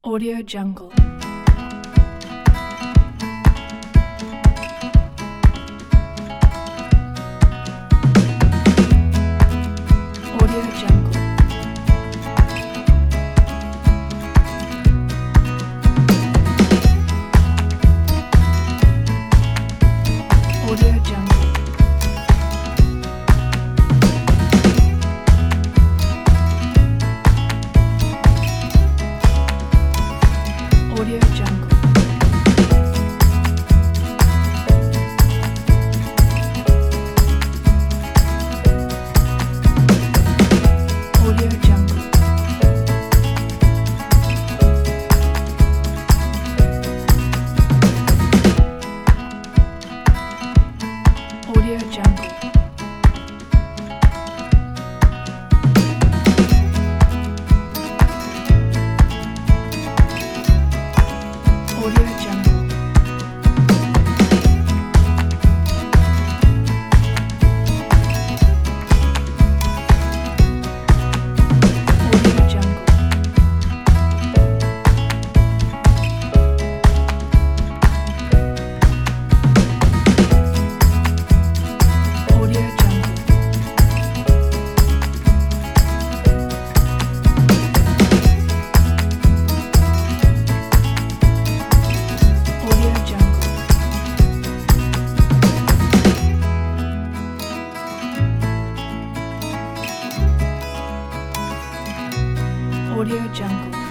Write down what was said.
Audio Jungle. Audio Jungle. Audio Jungle. Audio Jungle. Audio Jungle. Audio Jungle. Audio Jungle. Audio Jungle. Audio Jungle. Audio Jungle. Audio Jungle.